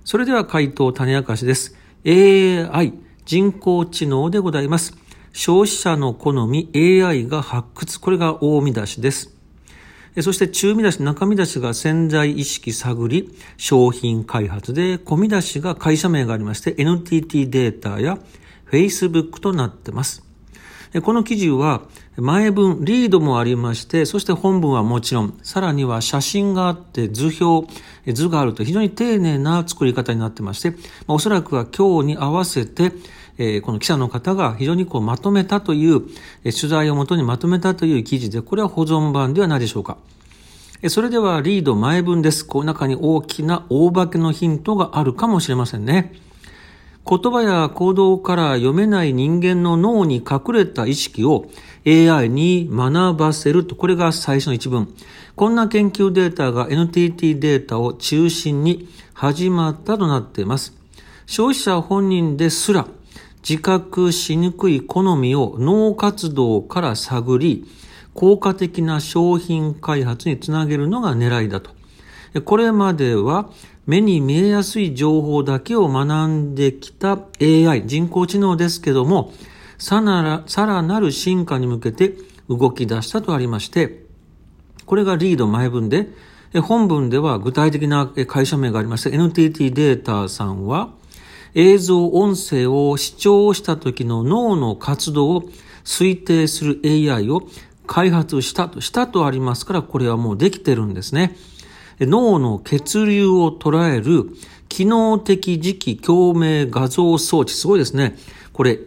それでは回答種明かしです。AI、人工知能でございます。消費者の好み、AI が発掘。これが大見出しです。そして中見出し、中見出しが潜在意識探り、商品開発で、小見出しが会社名がありまして、NTT データや Facebook となっています。この記事は前文、リードもありまして、そして本文はもちろん、さらには写真があって図表、図があると非常に丁寧な作り方になってまして、おそらくは今日に合わせて、この記者の方が非常にまとめたという、取材をもとにまとめたという記事で、これは保存版ではないでしょうか。それではリード前文です。この中に大きな大化けのヒントがあるかもしれませんね。言葉や行動から読めない人間の脳に隠れた意識を AI に学ばせると、これが最初の一文。こんな研究データが NTT データを中心に始まったとなっています。消費者本人ですら自覚しにくい好みを脳活動から探り、効果的な商品開発につなげるのが狙いだと。これまでは目に見えやすい情報だけを学んできた AI、人工知能ですけども、さらなる進化に向けて動き出したとありまして、これがリード前文で、本文では具体的な会社名がありまして、NTT データさんは、映像、音声を視聴した時の脳の活動を推定する AI を開発したとありますから、これはもうできてるんですね。脳の血流を捉える機能的磁気共鳴画像装置、すごいですね。これ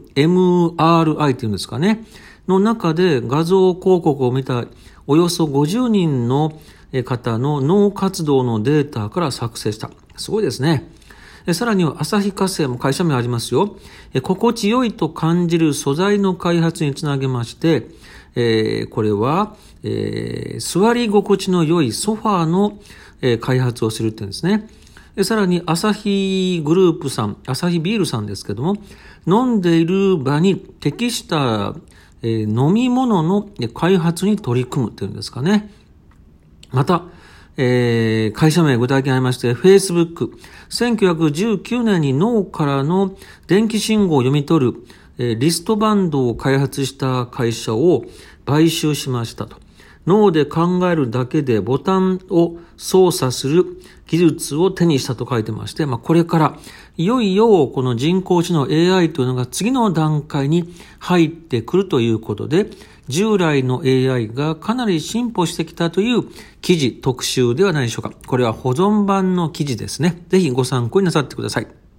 fMRI っていうんですかね。の中で画像広告を見たおよそ50人の方の脳活動のデータから作成した。すごいですね。さらには旭化成も会社名ありますよ。心地よいと感じる素材の開発につなげまして、これは、座り心地の良いソファーの、開発をするっていうんですね。さらにアサヒグループさん、アサヒビールさんですけども、飲んでいる場に適した、飲み物の開発に取り組むっていうんですかね。また、会社名具体的にありまして、Facebook、1919年に脳からの電気信号を読み取る、リストバンドを開発した会社を買収しましたと。脳で考えるだけでボタンを操作する技術を手にしたと書いてまして、これからいよいよこの人工知能 AI というのが次の段階に入ってくるということで、従来の AI がかなり進歩してきたという記事、特集ではないでしょうか。これは保存版の記事ですね。ぜひご参考になさってください。